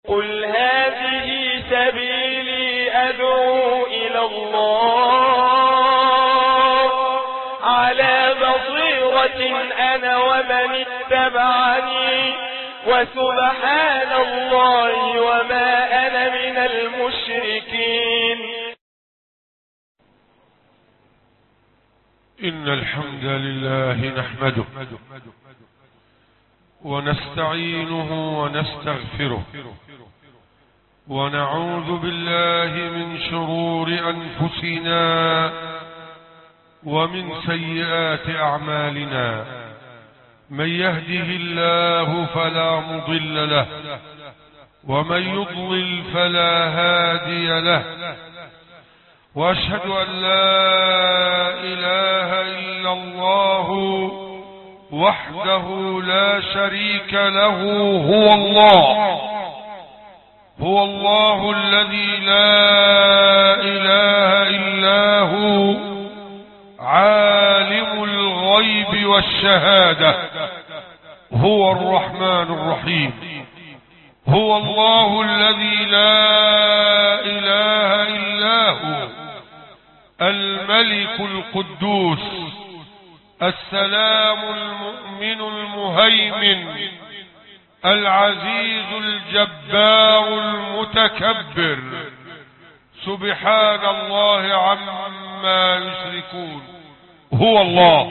قل هذه سبيلي أدعو إلى الله على بصيرة أنا ومن اتبعني وسبحان الله وما أنا من المشركين. إن الحمد لله نحمده ونستعينه ونستغفره ونعوذ بالله من شرور أنفسنا ومن سيئات أعمالنا. من يهده الله فلا مضل له ومن يضلل فلا هادي له، وأشهد أن لا إله إلا الله وحده لا شريك له. هو الله الذي لا إله إلا هو عالم الغيب والشهادة، هو الرحمن الرحيم. هو الله الذي لا إله إلا هو الملك القدوس السلام المؤمن المهيمن العزيز الجبار المتكبر، سبحان الله عما يشركون. هو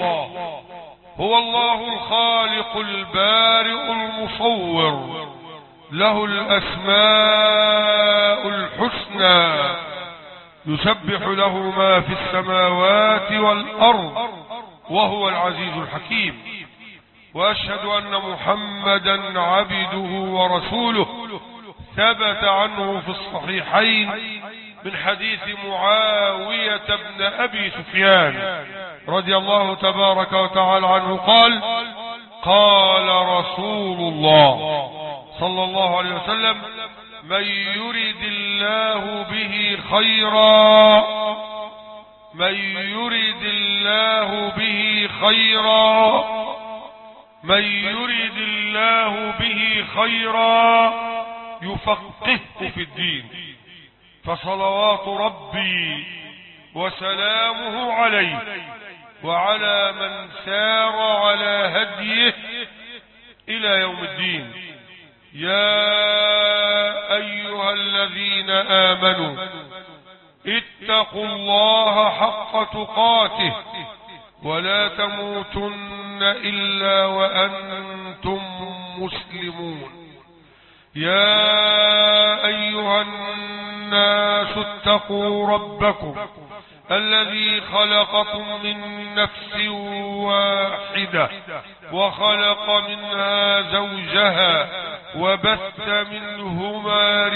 الله الخالق البارئ المصور، له الأسماء الحسنى، يسبح له ما في السماوات والأرض، وهو العزيز الحكيم. وأشهد أن محمدا عبده ورسوله، ثبت عنه في الصحيحين من حديث معاوية بن أبي سفيان رضي الله تبارك وتعالى عنه قال: قال رسول الله صلى الله عليه وسلم: من يرد الله به خيرا، من يرد الله به خيرا، من يرد الله به خيرا يفقهه في الدين. فصلوات ربي وسلامه عليه وعلى من سار على هديه إلى يوم الدين. يا أيها الذين آمنوا اتقوا الله حق تقاته ولا تموتن إلا وأنتم مسلمون. يا أيها الناس اتقوا ربكم الذي خلقكم من نفس واحدة وخلق منها زوجها وبث منهما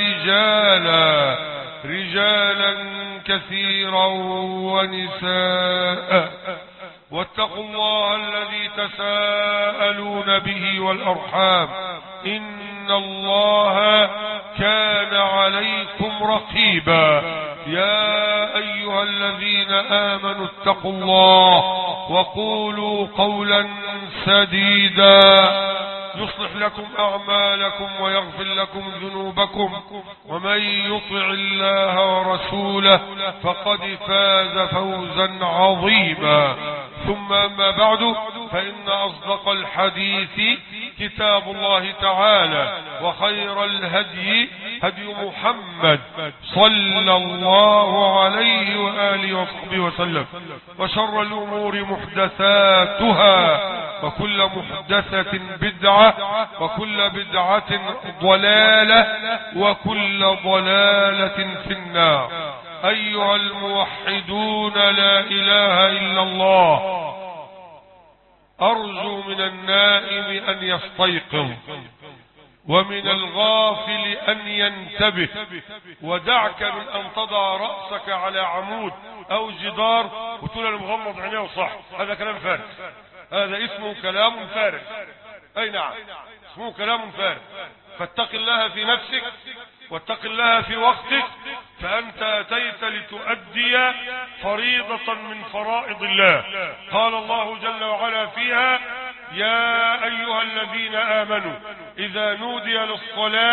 رجالا كثيرا ونساء، واتقوا الله الذي تساءلون به والأرحام، إن الله كان عليكم رقيبا. يا أيها الذين آمنوا اتقوا الله وقولوا قولا سديدا يصلح لكم أعمالكم ويغفر لكم ذنوبكم، ومن يطع الله ورسوله فقد فاز فوزا عظيما. ثم أما بعد، فإن أصدق الحديث كتاب الله تعالى، وخير الهدي هدي محمد صلى الله عليه وآله وصحبه وسلم، وشر الأمور محدثاتها، وكل محدثة بدعة، وكل بدعة ضلالة، وكل ضلالة في النار. أيها الموحدون، لا إله إلا الله، أرجو من النائم أن يستيقظ، ومن الغافل أن ينتبه، ودعك من أن تضع رأسك على عمود أو جدار وتقول أنا مغمض عينيه صح. هذا كلام فارغ، هذا اسمه كلام فارغ. أي نعم، اسمه كلام فارغ. فاتق الله في نفسك واتق الله في وقتك، فأنت أتيت لتؤدي فريضة من فرائض الله. قال الله جل وعلا فيها: يا أيها الذين آمنوا إذا نودي للصلاة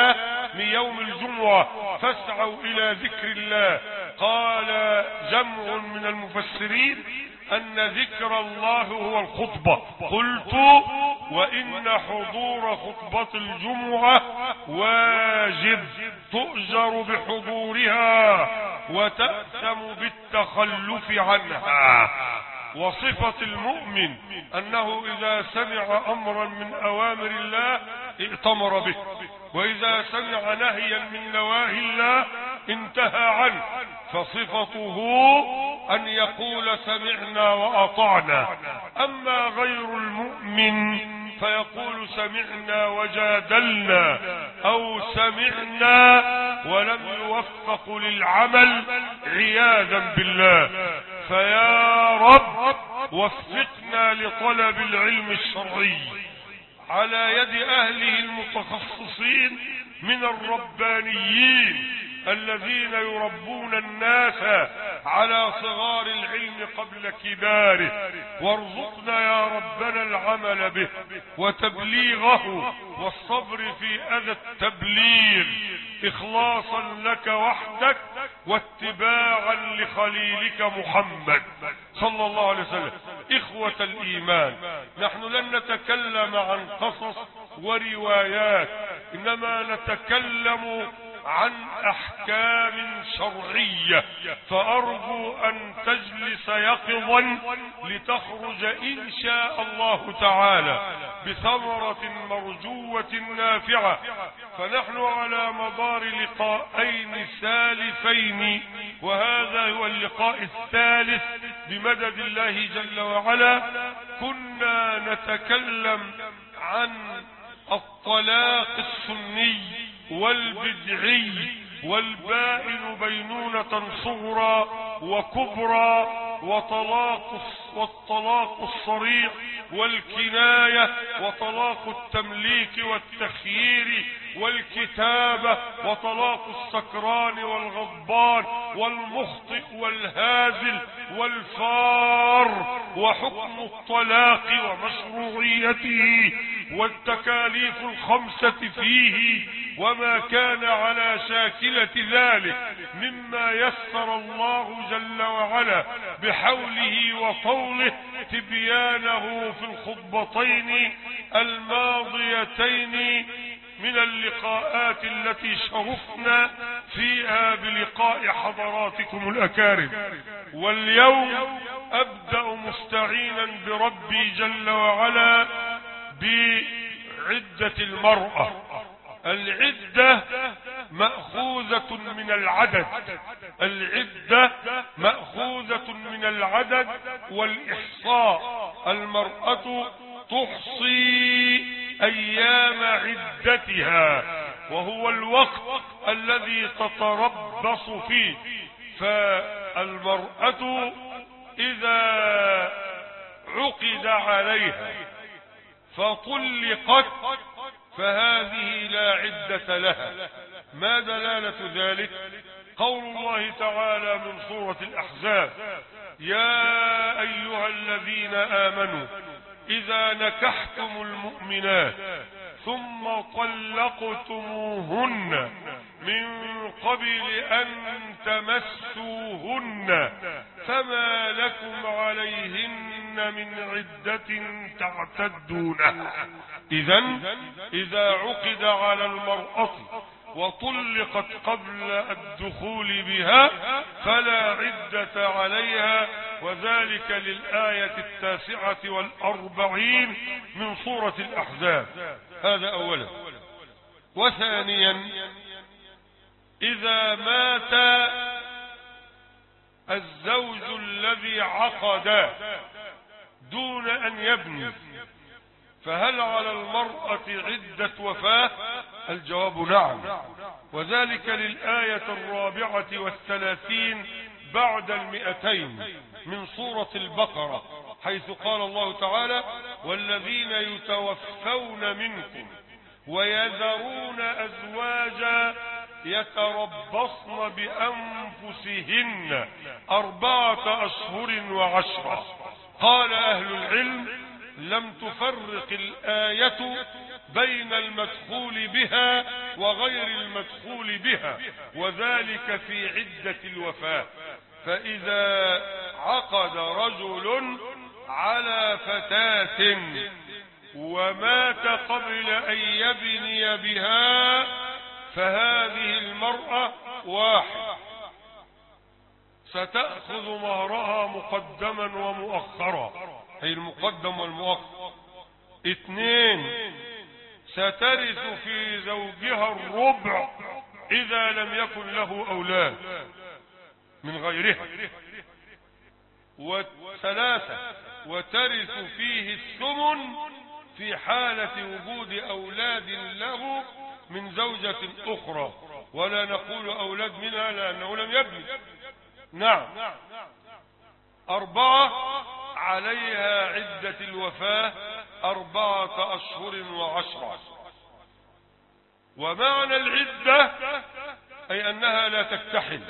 من يوم الجمعة فاسعوا إلى ذكر الله. قال جمع من المفسرين أن ذكر الله هو الخطبة. قلت وإن حضور خطبة الجمعة واجب تؤجر بحضورها وتأثم بالتخلف عنها. وصفة المؤمن أنه إذا سمع أمرا من أوامر الله ائتمر به، وإذا سمع نهيا من نواهي الله انتهى عنه. فصفته أن يقول سمعنا وأطعنا. أما غير المؤمن فيقول سمعنا وجادلنا، أو سمعنا ولم يوفق للعمل عياذا بالله. فيا رب وفقنا لطلب العلم الشرعي على يد أهله المتخصصين من الربانيين الذين يربون الناس على صغار العلم قبل كباره. وارزقنا يا ربنا العمل به وتبليغه والصبر في أذى التبليغ، إخلاصا لك وحدك واتباعا لخليلك محمد صلى الله عليه وسلم. إخوة الإيمان، نحن لن نتكلم عن قصص وروايات، إنما نتكلم عن أحكام شرعية. فأرجو أن تجلس يقظا لتخرج إن شاء الله تعالى بثمرة مرجوة نافعة. فنحن على مدار لقاءين ثالثين، وهذا هو اللقاء الثالث بمدد الله جل وعلا، كنا نتكلم عن الطلاق السني والبدعي والبائن بينونة صغرى وكبرى، والطلاق الصريح والكناية، وطلاق التمليك والتخيير والكتابة، وطلاق السكران والغضبان والمخطئ والهازل والفار، وحكم الطلاق ومشروعيته والتكاليف الخمسة فيه، وما كان على شاكلة ذلك مما يسر الله جل وعلا بحوله وطوله تبيانه في الخطبتين الماضيتين من اللقاءات التي شرفنا فيها بلقاء حضراتكم الأكارم. واليوم أبدأ مستعينا بربي جل وعلا بعدة المرأة. العدة مأخوذة من العدد، العدة مأخوذة من العدد والإحصاء. المرأة تحصي أيام عدتها، وهو الوقت الذي تتربص فيه. فالمرأة إذا عقد عليها فطلقت فهذه لا عدة لها. ما دلالة ذلك؟ قول الله تعالى من سورة الأحزاب: يا أيها الذين آمنوا إذا نكحتم المؤمنات ثم طلقتموهن من قبل أن تمسوهن فما لكم عليهن من عدة تعتدونها. إذا عقد على المرأة وطلقت قبل الدخول بها فلا عدة عليها، وذلك للآية 49 من سورة الأحزاب. هذا أولا. وثانيا، إذا مات الزوج الذي عقد دون أن يبني فهل على المرأة عدة وفاة؟ الجواب نعم، وذلك للآية 34 بعد 200 من سورة البقرة، حيث قال الله تعالى: والذين يتوفون منكم ويذرون أزواجا يتربصن بأنفسهن 4 أشهر و10. قال أهل العلم: لم تفرق الآية بين المدخول بها وغير المدخول بها، وذلك في عدة الوفاة. فإذا عقد رجل على فتاة ومات قبل أن يبني بها فهذه المرأة واحد ستأخذ مهرها مقدما ومؤخرا، أي المقدم والمؤخر. 2 سترث في زوجها الربع إذا لم يكن له أولاد من غيرها. 3 وترث فيه الثمن في حالة وجود أولاد له من زوجة أخرى، ولا نقول أولاد منها لأنه لم يبني. نعم. 4 عليها عدة الوفاة 4 أشهر و10. ومعنى العدة أي أنها لا تكتحل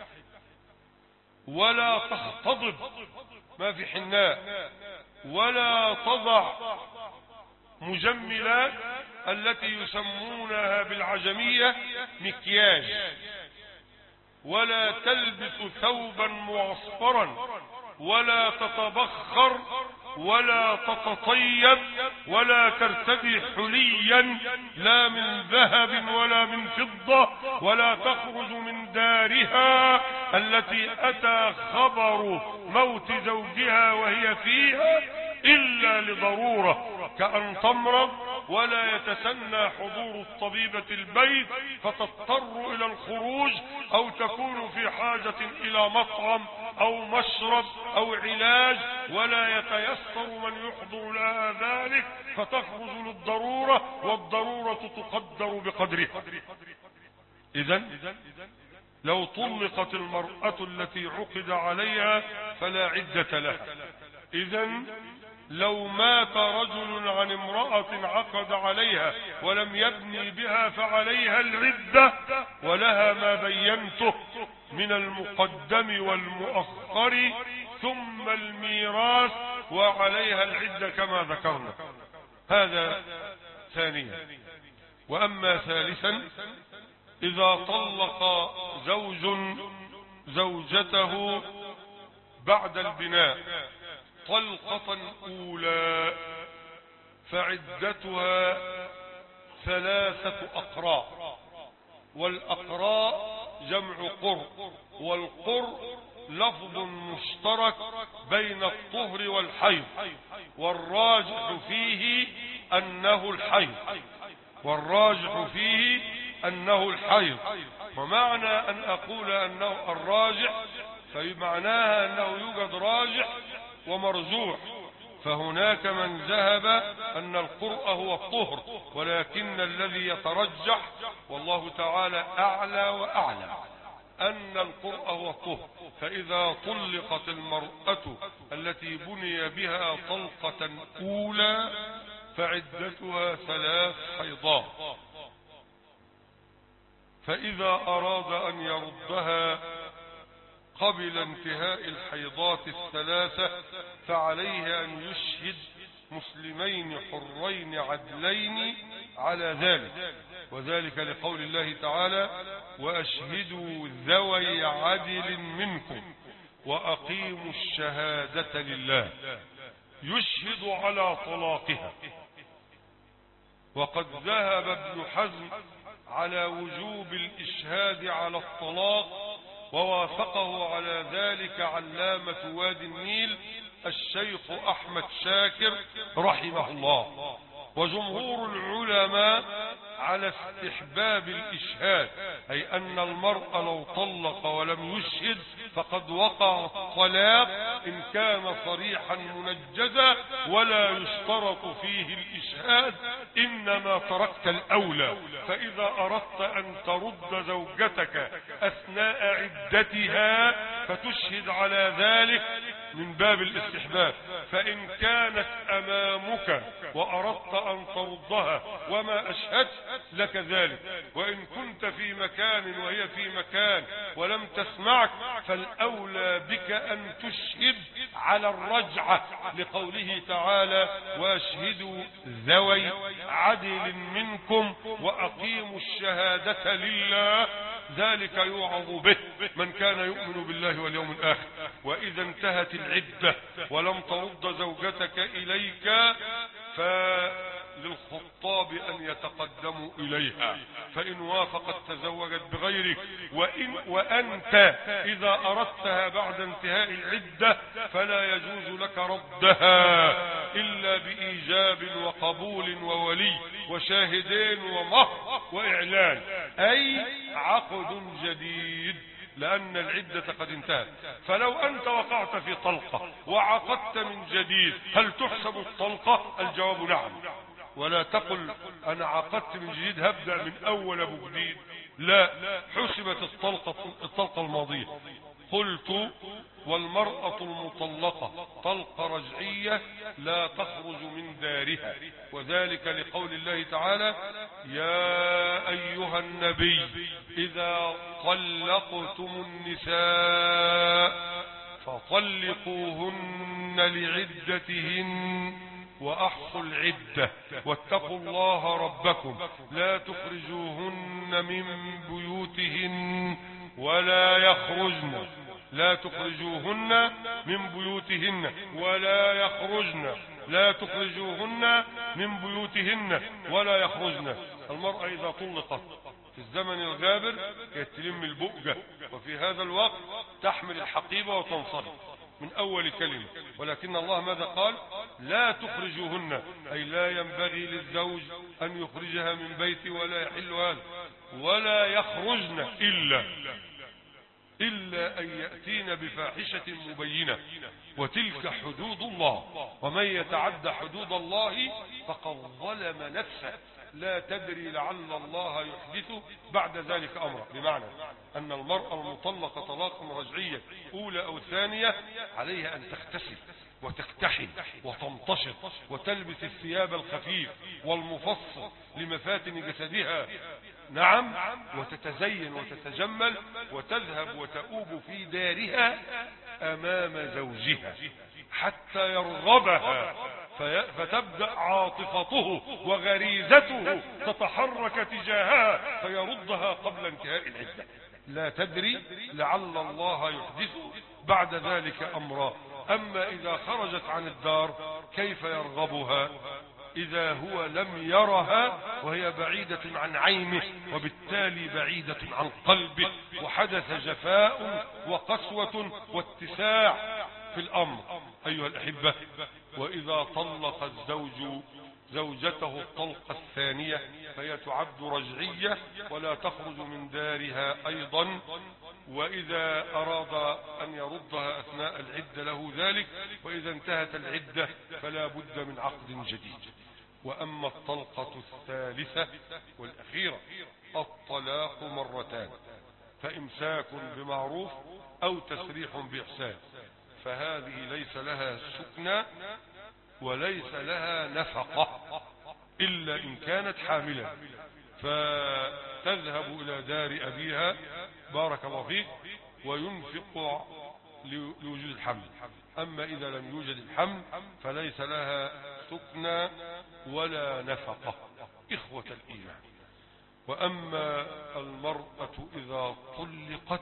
ولا تختضب، ما في حناء، ولا تضع مجملات التي يسمونها بالعجمية مكياج، ولا تلبس ثوبا معصفرا، ولا تتبخر، ولا تتطيب، ولا ترتدي حليا لا من ذهب ولا من فضة، ولا تخرج من دارها التي أتى خبر موت زوجها وهي فيها إلا لضرورة كأن تمرض، ولا يتسنى حضور الطبيبة البيت فتضطر إلى الخروج، أو تكون في حاجة إلى مطعم أو مشرب أو علاج ولا يتيسر من يحضر لها ذلك فتخرج للضرورة، والضرورة تقدر بقدرها. إذن لو طلقت المرأة التي عقد عليها فلا عدة لها. إذن لو مات رجل عن امرأة عقد عليها ولم يبني بها فعليها العدة، ولها ما بينته من المقدم والمؤخر ثم الميراث، وعليها العدة كما ذكرنا. هذا ثانيا. وأما ثالثا، إذا طلق زوج زوجته بعد البناء طلقة أولى فعدتها 3 أقراء، والأقراء جمع قر، والقر لفظ مشترك بين الطهر والحيض، والراجح فيه أنه الحيض، والراجح فيه أنه الحيض. ومعنى أن أقول أنه الراجح فمعناها أنه يوجد راجح ومرجوح، فهناك من ذهب أن القرء هو الطهر، ولكن الذي يترجح والله تعالى أعلى وأعلم أن القرء هو الطهر. فإذا طلقت المرأة التي بني بها طلقة أولى فعدتها 3 حيضات، فإذا أراد أن يردها قبل انتهاء الحيضات 3 فعليه أن يشهد مسلمين حرين عدلين على ذلك، وذلك لقول الله تعالى: وأشهدوا ذوي عدل منكم وأقيموا الشهادة لله. يشهد على طلاقها. وقد ذهب ابن حزم على وجوب الإشهاد على الطلاق، ووافقه على ذلك علامة وادي النيل الشيخ أحمد شاكر رحمه الله. وجمهور العلماء على استحباب الإشهاد، أي أن المرء لو طلق ولم يشهد فقد وقع الطلاق إن كان صريحا منجزا، ولا يشترط فيه الإشهاد، إنما تركت الأولى. فإذا أردت أن ترد زوجتك أثناء عدتها فتشهد على ذلك، من باب الاستحباب. فإن كانت أمامك وأردت أن تردها وما أشهدت لك ذلك، وإن كنت في مكان وهي في مكان ولم تسمعك فالأولى بك أن تشهد على الرجعة، لقوله تعالى واشهدوا ذوي عدل منكم وأقيموا الشهادة لله ذلك يوعظ به من كان يؤمن بالله واليوم الآخر. وإذا انتهت العدة ولم ترد زوجتك إليك فللخطاب أن يتقدموا إليها، فإن وافقت تزوجت بغيرك، وأنت إذا أردتها بعد انتهاء العدة فلا يجوز لك ردها إلا بإيجاب وقبول وولي وشاهدين ومهر وإعلان، أي عقد جديد، لأن العدة قد انتهت. فلو أنت وقعت في طلقة وعقدت من جديد هل تحسب الطلقة؟ الجواب نعم. ولا تقل أنا عقدت من جديد هبدأ من أول أبو جديد، لا، حسبت الطلقة الماضية. قلت والمرأة المطلقة طلقة رجعية لا تخرج من دارها، وذلك لقول الله تعالى يا أيها النبي إذا طلقتم النساء فطلقوهن لعدتهن وأحصوا العدة واتقوا الله ربكم لا تخرجوهن من بيوتهن ولا يخرجن، لا تخرجوهن من بيوتهن ولا يخرجن، لا تخرجوهن من بيوتهن ولا يخرجن. المرأة إذا طلقت في الزمن الغابر يتلم البؤجة، وفي هذا الوقت تحمل الحقيبة وتنصرف من أول كلمة، ولكن الله ماذا قال؟ لا تخرجوهن، أي لا ينبغي للزوج أن يخرجها من بيته ولا يحل هذا، ولا يخرجن إلا أن يأتين بفاحشة مبينة، وتلك حدود الله، ومن يتعد حدود الله فقد ظلم نفسه، لا تدري لعل الله يحدث بعد ذلك أمرا. بمعنى أن المرأة المطلقة طلاقا رجعيا أولى أو ثانية عليها أن تغتسل وتكتحل وتمتشط وتلبس الثياب الخفيف والمفصل لمفاتن جسدها، نعم، وتتزين وتتجمل وتذهب وتؤوب في دارها أمام زوجها حتى يرغبها، فتبدأ عاطفته وغريزته تتحرك تجاهها فيردها قبل انتهاء العدة. لا تدري لعل الله يحدث بعد ذلك أمرا. أما إذا خرجت عن الدار كيف يرغبها إذا هو لم يرها وهي بعيدة عن عينه، وبالتالي بعيدة عن قلبه، وحدث جفاء وقسوة واتساع في الأمر. أيها الأحبة، وإذا طلق الزوج زوجته الطلقة الثانية فهي تعد رجعية ولا تخرج من دارها أيضا، وإذا أراد أن يردها أثناء العدة له ذلك، وإذا انتهت العدة فلا بد من عقد جديد. وأما الطلقة الثالثة والأخيرة الطلاق مرتان، فإمساك بمعروف أو تسريح بإحسان، فهذه ليس لها سكنى وليس لها نفقة إلا إن كانت حاملا، فتذهب إلى دار أبيها بارك الله فيك وينفق لوجود الحمل. أما إذا لم يوجد الحمل فليس لها سكنى ولا نفقة. إخوة الإيمان، وأما المرأة إذا طلقت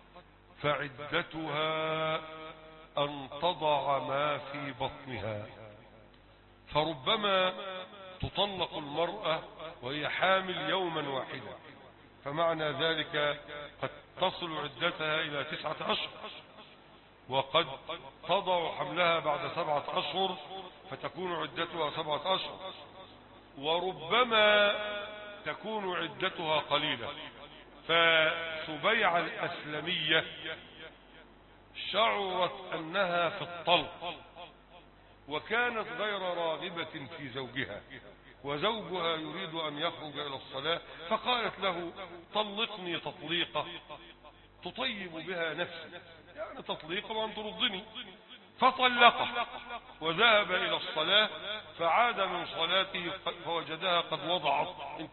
فعدتها أن تضع ما في بطنها، فربما تطلق المرأة وهي حامل يوما واحدا، فمعنى ذلك قد تصل عدتها إلى 9 أشهر، وقد تضع حملها بعد 7 أشهر فتكون عدتها 7 أشهر، وربما تكون عدتها قليلة. فسبيعة الأسلمية شعرت أنها في الطلق وكانت غير راغبة في زوجها، وزوجها يريد أن يخرج إلى الصلاة، فقالت له طلقني تطليقة تطيب بها نفسي، يعني تطليقة وأن ترضني. فطلقه وذهب إلى الصلاة، فعاد من صلاته فوجدها قد وضعت.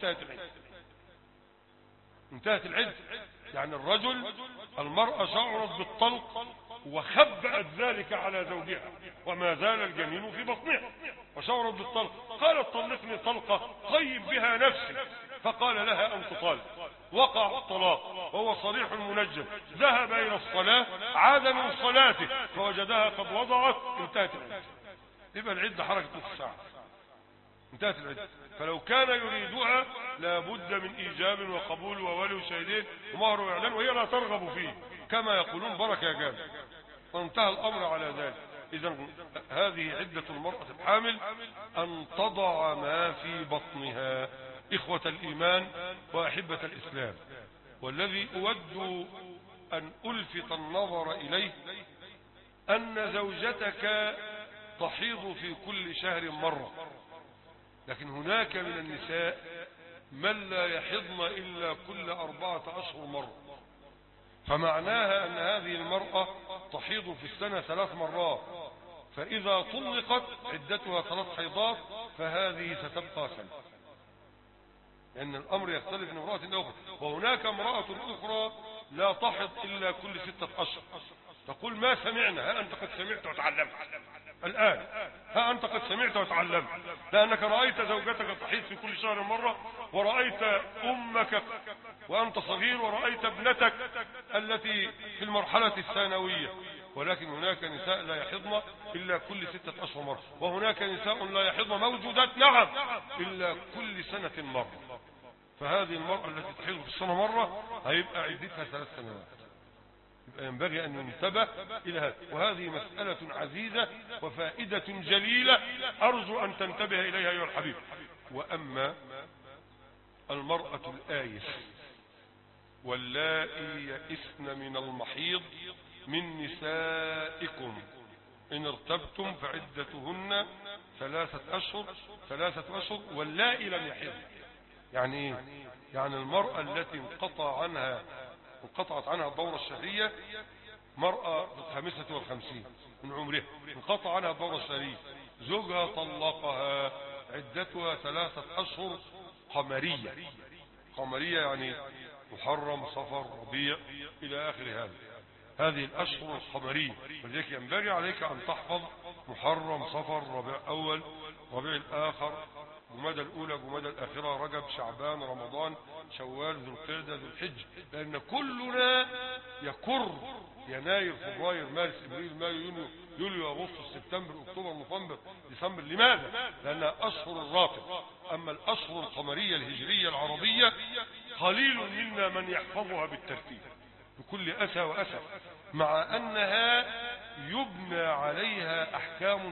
انتهت العدة. يعني المرأة شعرت بالطلق وخبأت ذلك على زوجها وما زال الجنين في بطنها وشعرت بالطلق، قالت طلقني طلقة طيب بها نفسي، فقال لها أن تطالق. وقع الطلاق وهو صريح منجم. ذهب إلى الصلاة، عاد من صلاته فوجدها قد وضعت. انتهت العدة. يبقى العدة حركة نصف ساعة، انتهت العدة. فلو كان يريدها لابد من إيجاب وقبول وولي وشهدين ومهر وإعلان، وهي لا ترغب فيه كما يقولون بركة يا جامع، وانتهى الأمر على ذلك. إذا هذه عدة المرأة الحامل أن تضع ما في بطنها. إخوة الإيمان وأحبة الإسلام، والذي أود أن ألفت النظر إليه أن زوجتك تحيض في كل شهر مرة، لكن هناك من النساء من لا يحضن إلا كل 4 أشهر مرة، فمعناها أن هذه المرأة تحيض في السنة 3 مرات، فإذا طلقت عدتها 3 حيضات فهذه ستبقى سنة، لأن الأمر يختلف من امرأة إلى أخرى. وهناك امرأة أخرى لا تحض إلا كل 6 أشهر، تقول ما سمعنا. ها أنت قد سمعت وتعلمت الآن، ها أنت قد سمعت وتعلمت، لأنك رأيت زوجتك تحيض في كل شهر مرة، ورأيت أمك وأنت صغير، ورأيت ابنتك التي في المرحلة الثانوية. ولكن هناك نساء لا يحضن إلا كل 6 أشهر مرة، وهناك نساء لا يحضن موجودات نعم إلا كل سنة مرة. فهذه المرأة التي تحيض في السنة مرة هيبقى عدتها 3 سنوات. ينبغي أن ينتبه إلى هذا، وهذه مسألة عزيزة وفائدة جليلة أرجو أن تنتبه إليها أيها الحبيب. وأما المرأة الآيس واللائي يئسن من المحيض من نسائكم إن ارتبتم فعدتهن 3 أشهر واللائي لم يحضن. يعني إيه؟ يعني المرأة التي انقطعت عنها الدورة الشهرية، مرأة في 55 من عمرها انقطع عنها الدورة الشهرية، زوجها طلقها، عدتها 3 أشهر قمرية يعني محرم صفر ربيع إلى آخر هذه الأشهر القمرية. ولذلك ينبغي عليك أن تحفظ محرم صفر ربيع أول ربيع الآخر جمادى الأولى جمادى الآخرة رجب شعبان رمضان شوال ذو القعدة ذو الحج، لأن كلنا يكر يناير فبراير مارس ابريل مايو يوليو اغسطس سبتمبر اكتوبر نوفمبر ديسمبر. لماذا؟ لأنها أشهر الراتب. أما الأشهر القمرية الهجرية العربية قليل منا من يحفظها بالترتيب بكل أسى وأسى، مع أنها يبنى عليها أحكام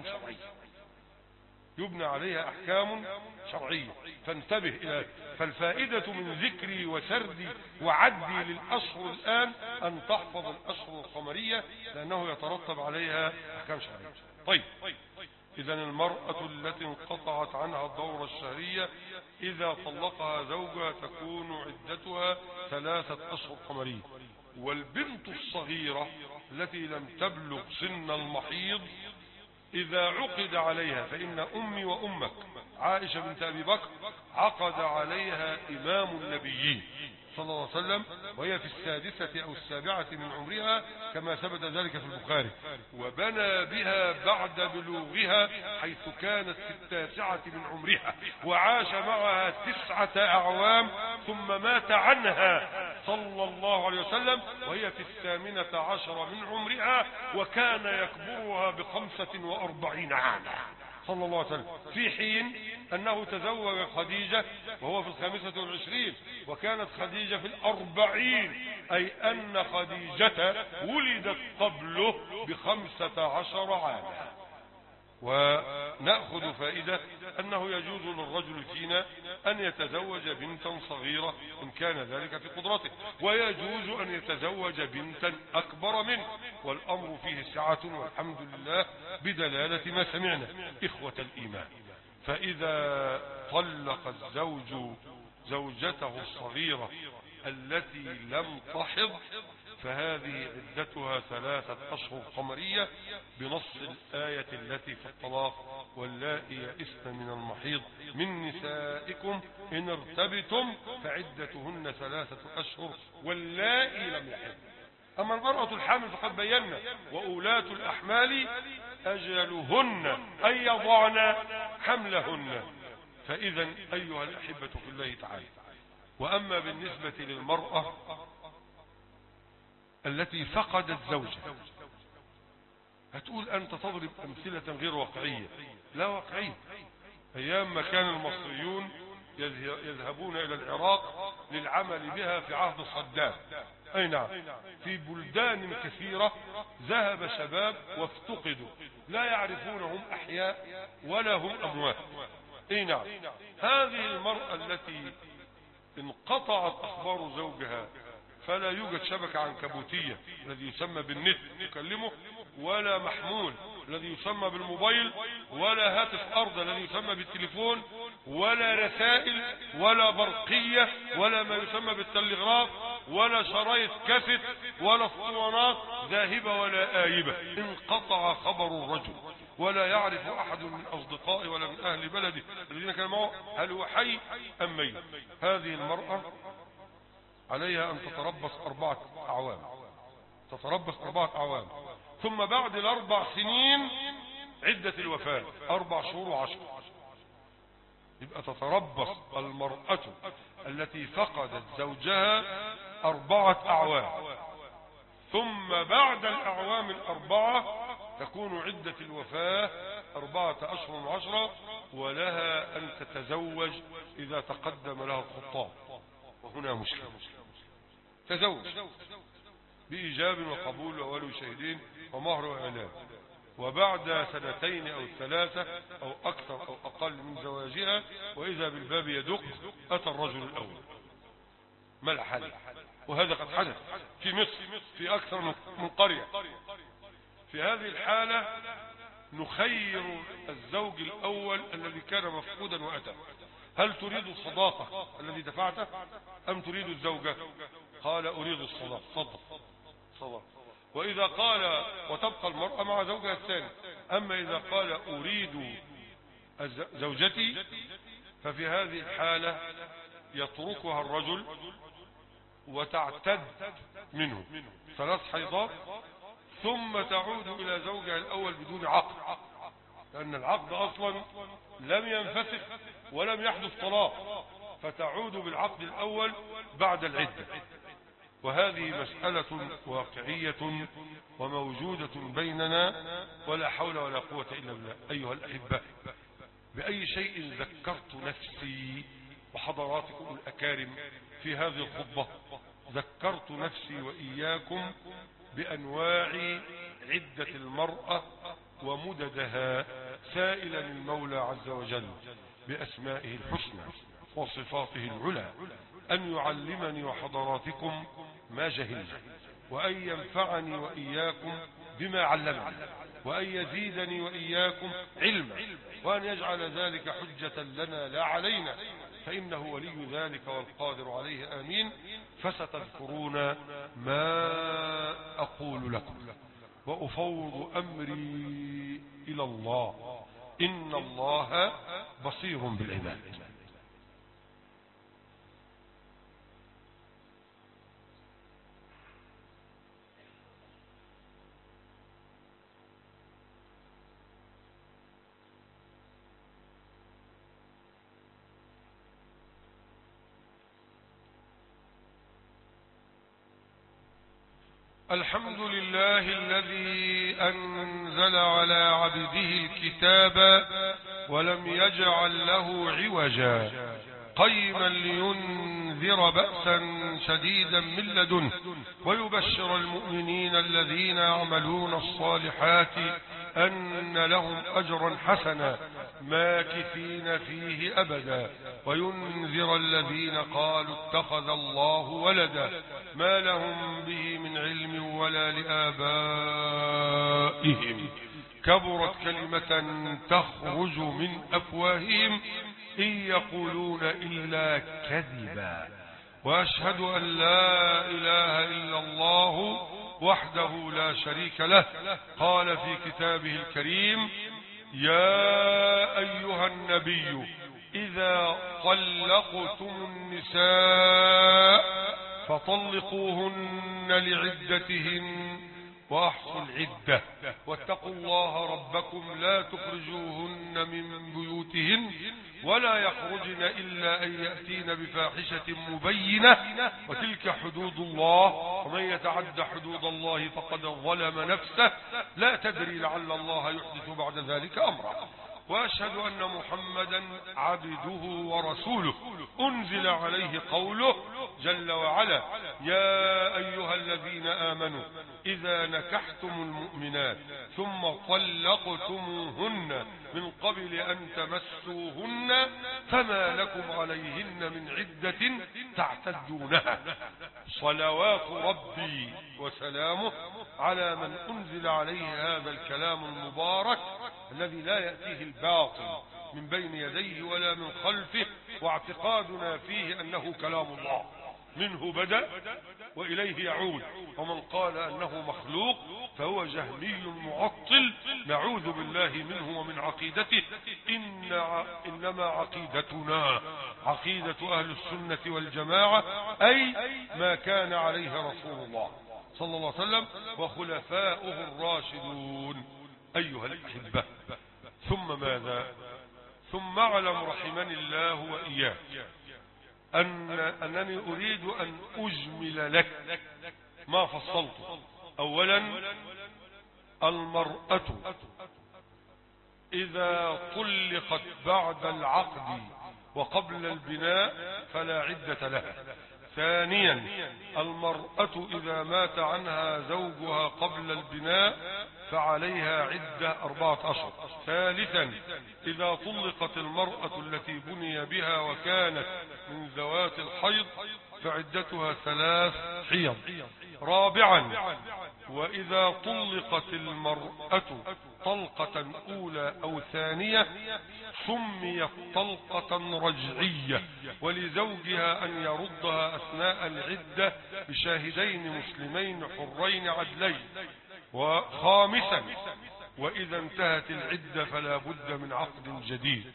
شرعية. فانتبه إلى فالفائدة من ذكري وسردي وعدي للأشهر الآن أن تحفظ الأشهر القمرية، لأنه يترتب عليها أحكام شرعية. طيب، إذا المرأة التي انقطعت عنها الدورة الشهرية إذا طلقها زوجها تكون عدتها 3 أشهر قمرية. والبنت الصغيرة التي لم تبلغ سن المحيض إذا عقد عليها، فإن أمي وأمك عائشة بنت أبي بكر عقد عليها إمام النبيين صلى الله عليه وسلم وهي في 6 أو 7 من عمرها كما ثبت ذلك في البخاري، وبنى بها بعد بلوغها حيث كانت في 9 من عمرها، وعاش معها 9 أعوام ثم مات عنها صلى الله عليه وسلم وهي في 18 من عمرها، وكان يكبرها ب45 عاما صلى الله عليه وسلم، في حين أنه تزوج خديجة وهو في 25 وكانت خديجة في 40، أي أن خديجة ولدت قبله ب15 عاما. ونأخذ فائدة أنه يجوز للرجل فينا أن يتزوج بنتا صغيرة إن كان ذلك في قدرته، ويجوز أن يتزوج بنتا أكبر منه، والأمر فيه سعة والحمد لله بدلالة ما سمعنا. إخوة الإيمان، فإذا طلق الزوج زوجته الصغيرة التي لم تحض فهذه عدتها 3 أشهر قمرية بنص الآية التي في الطلاق واللائي يئسن من المحيض من نسائكم إن ارتبتم فعدتهن 3 أشهر واللائي لم يحض. أما المرأة الحامل فقد بينا وأولاة الأحمال أجلهن أن يضعن حملهن. فإذا أيها الأحبة في الله تعالى، وأما بالنسبة للمرأة التي فقدت زوجها، هتقول أنت تضرب أمثلة غير واقعية. لا واقعية. أيام ما كان المصريون يذهبون إلى العراق للعمل بها في عهد صدام، أي نعم، في بلدان كثيرة ذهب شباب وافتقدوا لا يعرفونهم أحياء ولا هم أموات. أي نعم، هذه المرأة التي انقطعت أخبار زوجها فلا يوجد شبكة عنكبوتية الذي يسمى بالنت تكلمه، ولا محمول الذي يسمى بالموبايل، ولا هاتف أرض الذي يسمى بالتليفون، ولا رسائل، ولا برقية، ولا ما يسمى بالتلغراف، ولا شرايط كاسيت، ولا اسطوانات ذاهبة ولا آيبة. انقطع خبر الرجل ولا يعرف أحد من أصدقائه ولا من أهل بلده الذين كانوا معه هل هو حي أم ميت. هذه المرأة عليها أن تتربص 4 أعوام، تتربص 4 أعوام، ثم بعد ال4 سنين عدة الوفاة 4 شهور و10. يبقى تتربص المرأة التي فقدت زوجها 4 أعوام، ثم بعد الأعوام 4 تكون عدة الوفاة 4 أشهر و10، ولها أن تتزوج إذا تقدم لها الخطاب. وهنا مشكلة. تزوج بإيجاب وقبول وولي شهدين ومهر وإعلان، وبعد 2 أو 3 أو أكثر أو أقل من زواجها وإذا بالباب يدق أتى الرجل الأول. ما الحل؟ وهذا قد حدث في مصر في أكثر من قرية. في هذه الحالة نخير الزوج الأول الذي كان مفقودا وأتى: هل تريد الصداقة الذي دفعته أم تريد الزوجة؟ قال أريد الصداقة. صدق. وإذا قال وتبقى المرأة مع زوجها الثاني. أما إذا قال أريد زوجتي ففي هذه الحالة يتركها الرجل وتعتد منه 3 حيضات ثم تعود إلى زوجها الأول بدون عقد، لأن العقد أصلا لم ينفسخ ولم يحدث طلاق، فتعود بالعقد الأول بعد العدة. وهذه مسألة واقعية وموجودة بيننا ولا حول ولا قوة إلا بالله. أيها الأحبة، بأي شيء ذكرت نفسي وحضراتكم الأكارم في هذه الخطبة؟ ذكرت نفسي وإياكم بأنواع عدة المرأة ومددها، سائلا المولى عز وجل بأسمائه الحسنى وصفاته العلى أن يعلمني وحضراتكم ما جهلنا، وأن ينفعني وإياكم بما علمني، وأن يزيدني وإياكم علما، وأن يجعل ذلك حجة لنا لا علينا، فإنه ولي ذلك والقادر عليه. آمين. فستذكرون ما أقول لكم وأفوض أمري إلى الله، إن الله بصير بالعباد. الحمد لله الذي أنزل على عبده الكتاب ولم يجعل له عوجا قيما لينذر بأسا شديدا من لدنه ويبشر المؤمنين الذين يعملون الصالحات أن لهم أجرا حسنا ماكثين فيه أبدا وينذر الذين قالوا اتخذ الله ولدا ما لهم به من علم ولا لآبائهم كبرت كلمة تخرج من أفواههم إن يقولون إلا كذبا وأشهد أن لا إله إلا الله وحده لا شريك له قال في كتابه الكريم يا أيها النبي إذا طلقتم النساء فطلقوهن لعدتهن وأحصوا العدة واتقوا الله ربكم لا تخرجوهن من بيوتهن ولا يخرجن إلا أن يأتين بفاحشة مبينة وتلك حدود الله ومن يتعد حدود الله فقد ظلم نفسه لا تدري لعل الله يحدث بعد ذلك أمرا وأشهد أن محمدا عبده ورسوله أنزل عليه قوله جل وعلا يا أيها الذين آمنوا إذا نكحتم المؤمنات ثم طلقتموهن من قبل أن تمسوهن فما لكم عليهن من عدة تعتدونها صلوات ربي وسلامه على من أنزل عليه هذا الكلام المبارك الذي لا يأتيه الباطل من بين يديه ولا من خلفه واعتقادنا فيه أنه كلام الله منه بدأ وإليه يعود ومن قال أنه مخلوق فهو جهمي معطل نعوذ بالله منه ومن عقيدته إنما عقيدتنا عقيدة أهل السنة والجماعة أي ما كان عليه رسول الله صلى الله عليه وسلم وخلفاؤه الراشدون أيها الأحبة ثم ماذا ثم اعلم رحمني الله وإياك أنني أريد أن أجمل لك ما فصلته أولا المرأة إذا طلقت بعد العقد وقبل البناء فلا عدة لها ثانيا المرأة إذا مات عنها زوجها قبل البناء فعليها عدة 4 أشهر ثالثا إذا طلقت المرأة التي بني بها وكانت من ذوات الحيض فعدتها 3 حيض رابعا وإذا طلقت المرأة طلقة أولى أو ثانية سميت طلقة رجعية ولزوجها أن يردها أثناء العدة بشاهدين مسلمين حرين عدلين وخامسا وإذا انتهت العدة فلا بد من عقد جديد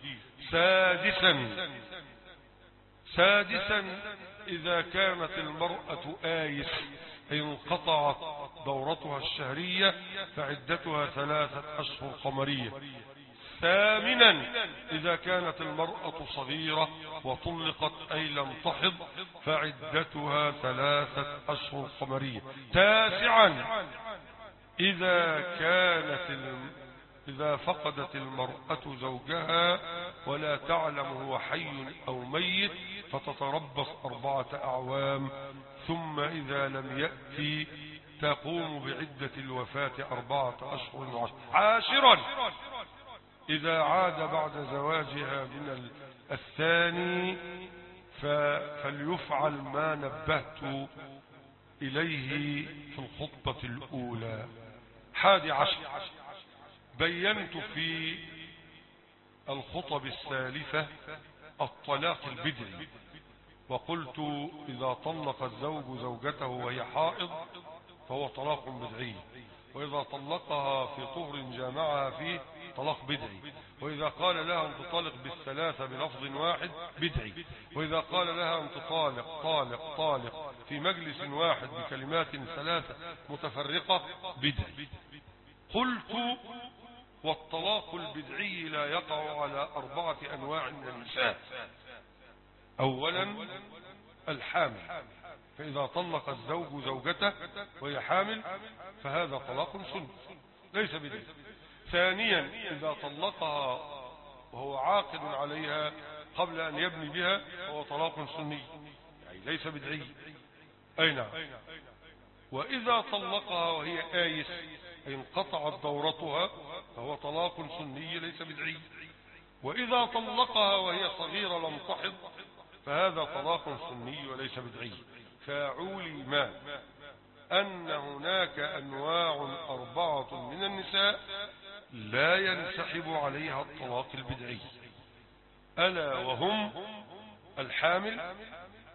سادسا إذا كانت المرأة آيس أي انقطعت دورتها الشهرية فعدتها 3 أشهر قمرية ثامنا إذا كانت المرأة صغيرة وطلقت أي لم تحض فعدتها 3 أشهر قمرية تاسعا إذا فقدت المرأة زوجها ولا تعلم هو حي أو ميت فتتربص 4 أعوام ثم إذا لم يأتي تقوم بعدة الوفاة 4 أشهر و10 عاشرا إذا عاد بعد زواجها من الثاني فليفعل ما نبهت إليه في الخطبة الأولى 11 بينت في الخطب السالفة الطلاق البدعي وقلت إذا طلق الزوج زوجته وهي حائض فهو طلاق بدعي وإذا طلقها في طهر جامعها فيه طلاق بدعي وإذا قال لها أن تطلق بالثلاثة بلفظ واحد بدعي وإذا قال لها أن تطالق طالق في مجلس واحد بكلمات 3 متفرقة بدعي قلت والطلاق البدعي لا يقع على 4 أنواع من النساء أولا الحامل فإذا طلق الزوج زوجته وهي حامل فهذا طلاق سني ليس بدعي ثانيا إذا طلقها وهو عاقد عليها قبل أن يبني بها فهو طلاق سني يعني ليس بدعي أي نعم وإذا طلقها وهي آيس أي انقطعت دورتها فهو طلاق سني ليس بدعي وإذا طلقها وهي صغيرة لم تحض فهذا طلاق سني وليس بدعي فعلم أن هناك أنواع 4 من النساء لا ينسحب عليها الطلاق البدعي ألا وهم الحامل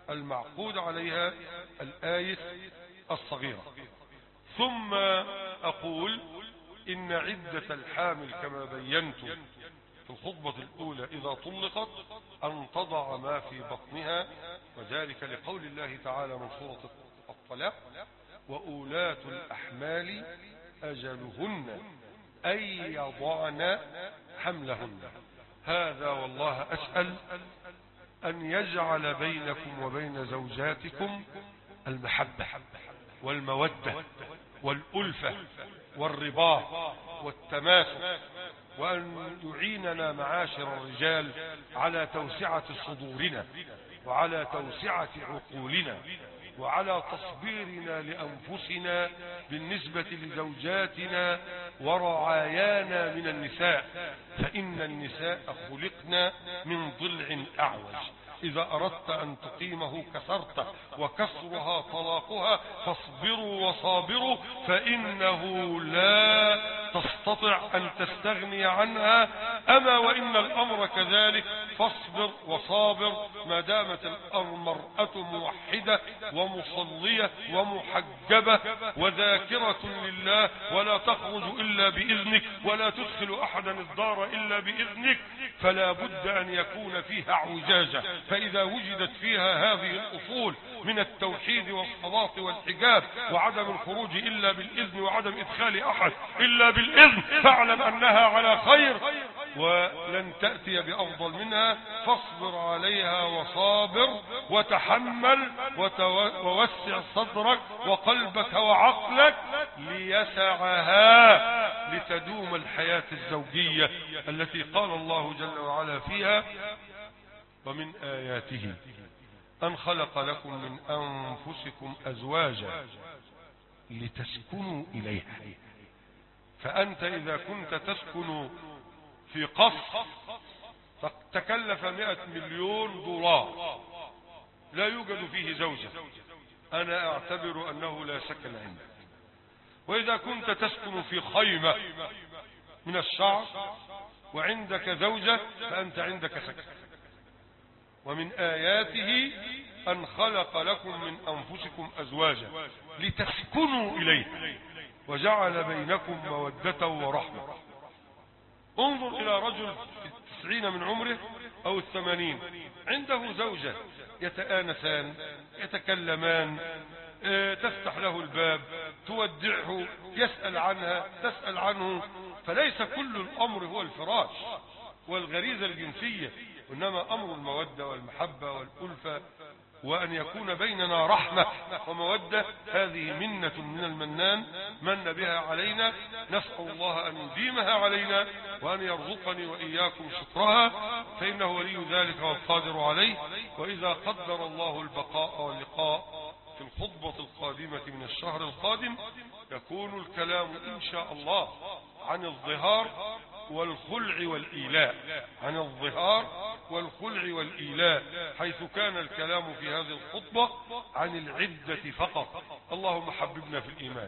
المعقود عليها الآية الصغيرة. ثم أقول إن عدة الحامل كما بينت في الخطبة الأولى إذا طلقت أن تضع ما في بطنها، وذلك لقول الله تعالى من سورة الطلاق: وأولاة الأحمال أجلهن أن يضعن حملهن. هذا والله أسأل أن يجعل بينكم وبين زوجاتكم المحبة والمودة والألفة والرباط والتماسك، وأن يعيننا معاشر الرجال على توسعة صدورنا وعلى توسعة عقولنا وعلى تصبيرنا لأنفسنا بالنسبة لزوجاتنا ورعايانا من النساء، فإن النساء خلقنا من ضلع أعوج، إذا أردت أن تقيمه كسرته، وكسرها طلاقها، فاصبروا وصابروا، فإنه لا تستطع أن تستغني عنها. أما وإن الأمر كذلك فاصبر وصابر ما دامت المرأة موحدة ومصلية ومحجبة وذاكرة لله، ولا تخرج إلا بإذنك ولا تدخل أحدا الدار إلا بإذنك، فلا بد أن يكون فيها اعوجاجة. فإذا وجدت فيها هذه الأصول من التوحيد والصلاة والحجاب وعدم الخروج إلا بالإذن وعدم إدخال أحد إلا بالإذن، فاعلم أنها على خير ولن تأتي بأفضل منها. فاصبر عليها وصابر وتحمل ووسع صدرك وقلبك وعقلك ليسعها لتدوم الحياة الزوجية التي قال الله جل وعلا فيها: ومن آياته أن خلق لكم من أنفسكم أزواجا لتسكنوا إليها. فأنت إذا كنت تسكن في قصر تكلف 100 مليون دولار لا يوجد فيه زوجة، أنا أعتبر أنه لا سكن عندك. وإذا كنت تسكن في خيمة من الشعر وعندك زوجة فأنت عندك سكن. ومن آياته أن خلق لكم من أنفسكم أزواجا لتسكنوا إليها وجعل بينكم مودة ورحمة. انظر إلى رجل في 90 من عمره أو 80 عنده زوجة، يتآنسان يتكلمان، تفتح له الباب، تودعه، يسأل عنها، تسأل عنه. فليس كل الأمر هو الفراش والغريزة الجنسية، إنما أمر المودة والمحبة والألفة، وأن يكون بيننا رحمة ومودة. هذه منة من المنان من بها علينا، نسأل الله أن يديمها علينا وأن يرزقني وإياكم شكرها، فإنه ولي ذلك والقادر عليه. وإذا قدر الله البقاء واللقاء في الخطبة القادمة من الشهر القادم يكون الكلام إن شاء الله عن الظهار والخلع والإيلاء، عن الظهار والخلع والإيلاء، حيث كان الكلام في هذه الخطبة عن العدة فقط. اللهم حببنا في الإيمان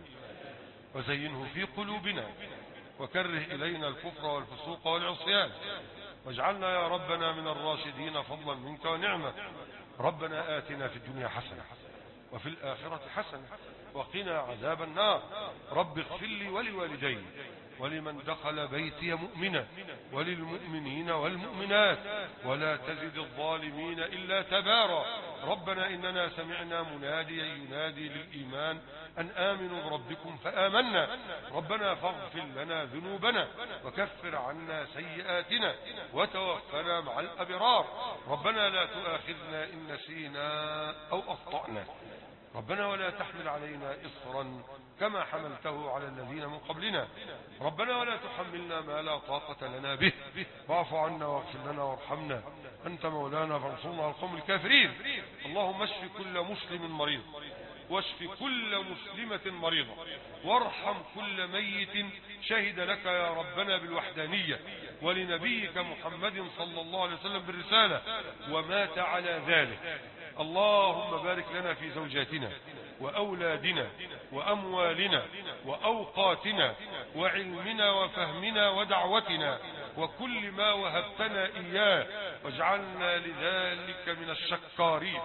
وزينه في قلوبنا وكره إلينا الكفر والفسوق والعصيان، واجعلنا يا ربنا من الراشدين فضلا منك ونعمة. ربنا آتنا في الدنيا حسنة وفي الآخرة حسنة وقنا عذاب النار. رب اغفر لي ولوالدي ولمن دخل بيتي مؤمنا وللمؤمنين والمؤمنات ولا تزد الظالمين إلا تبارا. ربنا إننا سمعنا مناديا ينادي للإيمان أن آمنوا بربكم فآمنا. ربنا فاغفر لنا ذنوبنا وكفر عنا سيئاتنا وتوفنا مع الأبرار. ربنا لا تؤاخذنا إن نسينا أو أخطأنا. ربنا ولا تحمل علينا إصرا كما حملته على الذين من قبلنا. ربنا ولا تحملنا ما لا طاقة لنا به. واعف عنا واغفر لنا وارحمنا، أنت مولانا فانصرنا على القوم الكافرين. اللهم اشف كل مسلم مريض، واشف كل مسلمة مريضة، وارحم كل ميت شهد لك يا ربنا بالوحدانية ولنبيك محمد صلى الله عليه وسلم بالرسالة ومات على ذلك. اللهم بارك لنا في زوجاتنا وأولادنا وأموالنا وأوقاتنا وعلمنا وفهمنا ودعوتنا وكل ما وهبتنا إياه، واجعلنا لذلك من الشكارين.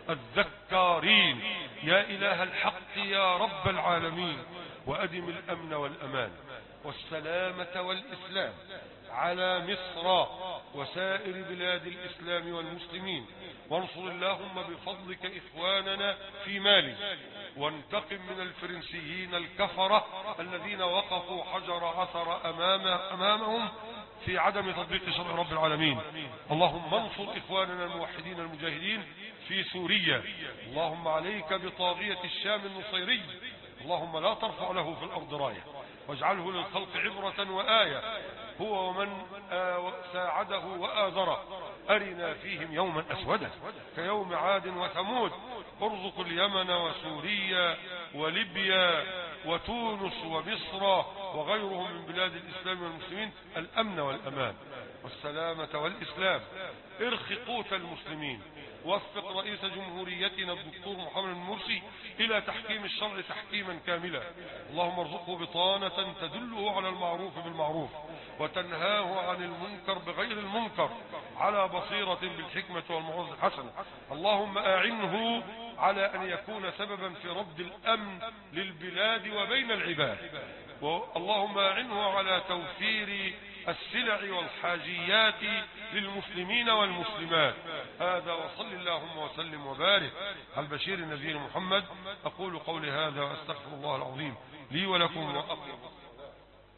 الذكارين يا إله الحق يا رب العالمين. وأدم الأمن والأمان والسلامة والإسلام على مصر وسائر بلاد الإسلام والمسلمين، وانصر اللهم بفضلك إخواننا في مالي، وانتقم من الفرنسيين الكفرة الذين وقفوا حجر عثر أمامهم في عدم تطبيق شرع رب العالمين. اللهم انصر إخواننا الموحدين المجاهدين في سوريا. اللهم عليك بطاغية الشام النصيري، اللهم لا ترفع له في الأرض راية، واجعله للخلق عبرة وآية هو ومن ساعده وآذره. أرنا فيهم يوما أسودا كيوم عاد وثمود. ارزق اليمن وسوريا وليبيا وتونس ومصر وغيرهم من بلاد الإسلام والمسلمين الأمن والأمان والسلامة والإسلام. ارخ قوت المسلمين. وفق رئيس جمهوريتنا الدكتور محمد المرسي إلى تحكيم الشرع تحكيما كاملا. اللهم ارزقه بطانة تدله على المعروف بالمعروف وتنهاه عن المنكر بغير المنكر على بصيرة بالحكمة والموعظة الحسنة. اللهم أعنه على أن يكون سببا في رد الأمن للبلاد وبين العباد. اللهم أعنه على توفير السلع والحاجيات للمسلمين والمسلمات. هذا وصل اللهم وسلم وبارك على البشير النبي محمد. أقول قولي هذا وأستغفر الله العظيم لي ولكم وأقول